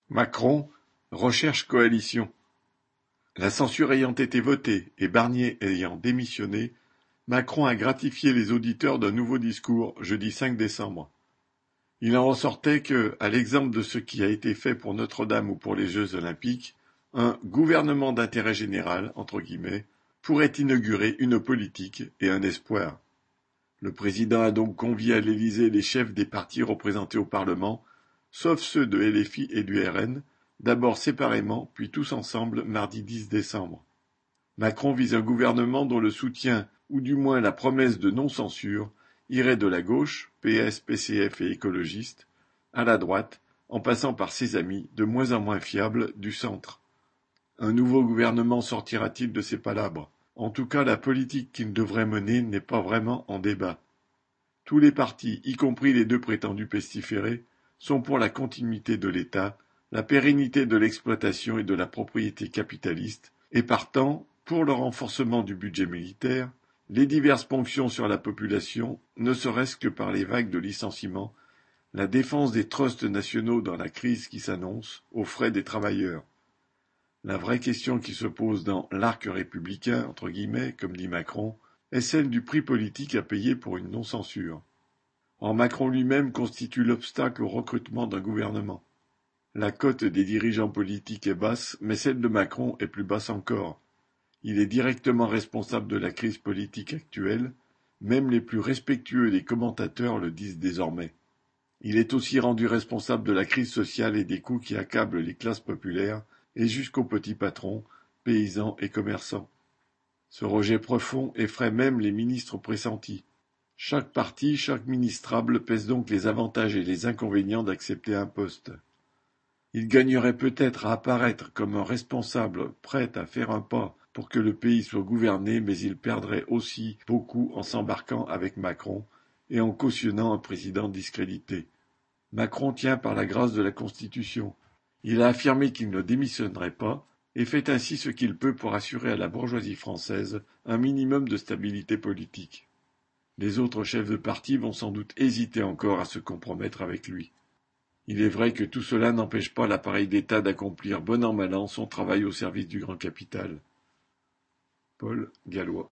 Macron recherche coalition. La censure ayant été votée et Barnier ayant démissionné, Macron a gratifié les auditeurs d'un nouveau discours jeudi 5 décembre. Il en ressortait que, à l'exemple de ce qui a été fait pour Notre-Dame ou pour les Jeux Olympiques, un gouvernement d'intérêt général, entre guillemets, pourrait inaugurer une politique et un espoir. Le président a donc convié à l'Élysée les chefs des partis représentés au Parlement, sauf ceux de LFI et du RN, d'abord séparément, puis tous ensemble mardi 10 décembre. Macron vise un gouvernement dont le soutien, ou du moins la promesse de non-censure, irait de la gauche, PS, PCF et écologistes, à la droite, en passant par ses amis, de moins en moins fiables, du centre. Un nouveau gouvernement sortira-t-il de ces palabres? En tout cas, la politique qu'il devrait mener n'est pas vraiment en débat. Tous les partis, y compris les deux prétendus pestiférés, sont pour la continuité de l'État, la pérennité de l'exploitation et de la propriété capitaliste, et partant, pour le renforcement du budget militaire, les diverses ponctions sur la population, ne serait-ce que par les vagues de licenciements, la défense des trusts nationaux dans la crise qui s'annonce, aux frais des travailleurs. La vraie question qui se pose dans l'arc républicain, entre guillemets, comme dit Macron, est celle du prix politique à payer pour une non-censure. Or Macron lui-même constitue l'obstacle au recrutement d'un gouvernement. La cote des dirigeants politiques est basse, mais celle de Macron est plus basse encore. Il est directement responsable de la crise politique actuelle, même les plus respectueux des commentateurs le disent désormais. Il est aussi rendu responsable de la crise sociale et des coûts qui accablent les classes populaires et jusqu'aux petits patrons, paysans et commerçants. Ce rejet profond effraie même les ministres pressentis. Chaque parti, chaque ministrable pèse donc les avantages et les inconvénients d'accepter un poste. Il gagnerait peut-être à apparaître comme un responsable prêt à faire un pas pour que le pays soit gouverné, mais il perdrait aussi beaucoup en s'embarquant avec Macron et en cautionnant un président discrédité. Macron tient par la grâce de la Constitution. Il a affirmé qu'il ne démissionnerait pas et fait ainsi ce qu'il peut pour assurer à la bourgeoisie française un minimum de stabilité politique. Les autres chefs de parti vont sans doute hésiter encore à se compromettre avec lui. Il est vrai que tout cela n'empêche pas l'appareil d'État d'accomplir bon an mal an son travail au service du grand capital. Paul Gallois.